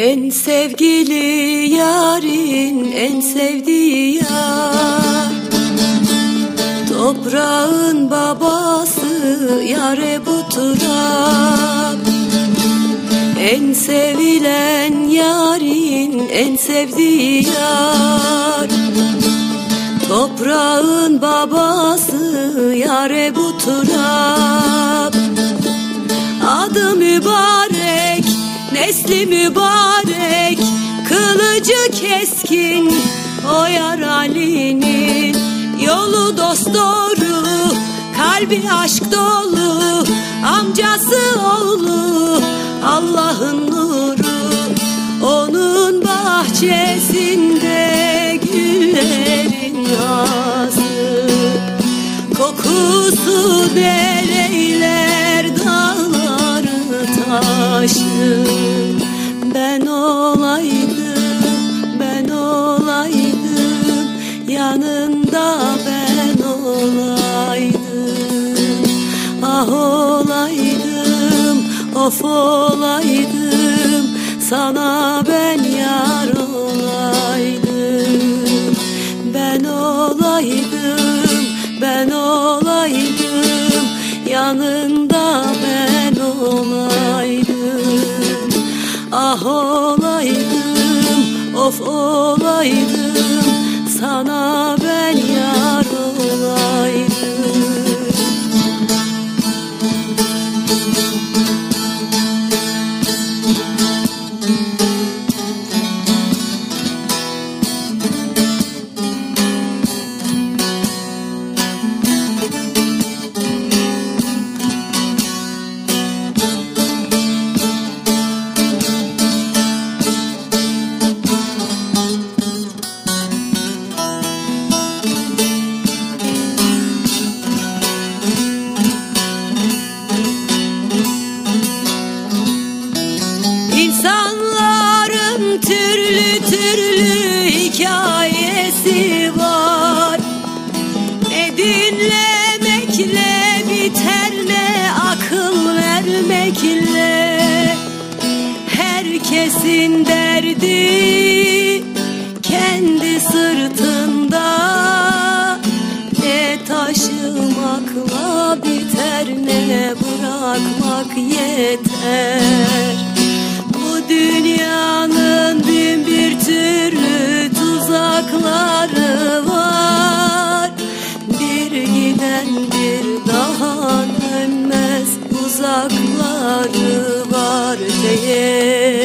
En sevgili yarın, en sevdiği yar, toprağın babası yar Ebu Turab. En sevilen yarın, en sevdiği yar, toprağın babası yar Ebu Turab. Adı mübarek, nesli mübarek, kılıcı keskin o yar Ali'nin. Yolu dosdoğru, kalbi aşk dolu, amcası oğlu Allah'ın nuru. Onun bahçesinde güllerin nazı, kokusu dereyler dağları taşı. Ben olaydım, ben olaydım, yanında ben olaydım. Ah olaydım, of olaydım, sana ben yar olaydım. Ben olaydım, ben olaydım, yanında ben olaydım. Ah olaydım, of olaydım, sana ben yar olaydım. İnsanların türlü türlü hikayesi var. Ne dinlemekle biter, ne akıl vermekle. Herkesin derdi kendi sırtında, ne taşımakla biter, ne bırakmak yeter. Dünyanın bin bir türlü tuzakları var. Bir giden bir daha dönmez, uzakları var diye.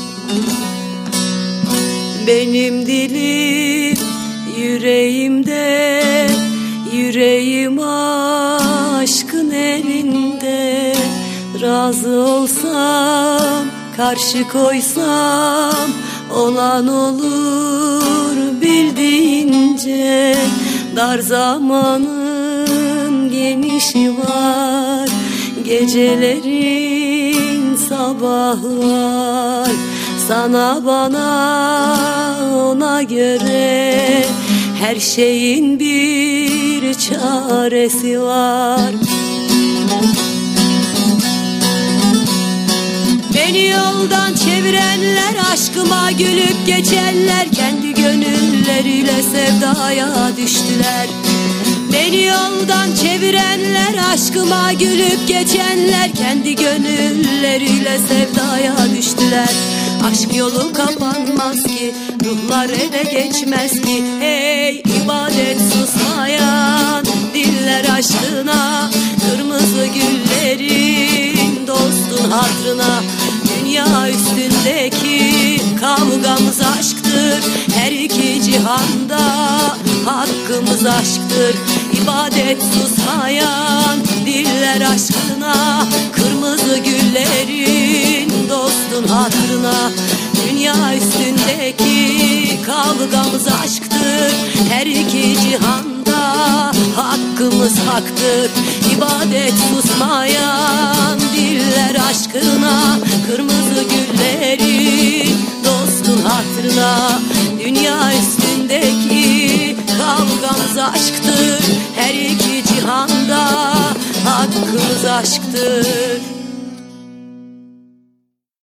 Benim dilim yüreğimde, yüreğim aşkın elinde. Razı olsam, karşı koysam, olan olur bildiğince. Dar zamanın genişi var, gecelerin sabahı var. Sana bana ona göre her şeyin bir çaresi var. Beni yoldan çevirenler, aşkıma gülüp geçenler, kendi gönülleriyle sevdaya düştüler. Beni yoldan çevirenler, aşkıma gülüp geçenler, kendi gönülleriyle sevdaya düştüler. Aşk yolu kapanmaz ki, ruhlar ele geçmez ki. Hey ibadet susmayan diller aşkına, kırmızı güllerin dostun hatrına. Dünya üstündeki kavgamız aşktır, her iki cihanda hakkımız aşktır. İbadet susmayan diller aşkına, kırmızı güllerin dostun hatırına. Dünya üstündeki kavgamız aşktır, her iki cihanda hakkımız haktır. İbadet susmayan diller aşkına, kırmızı güllerin dostun hatırına. Dünya üstündeki kavgamız aşktır, her iki cihanda hakkımız aşktır.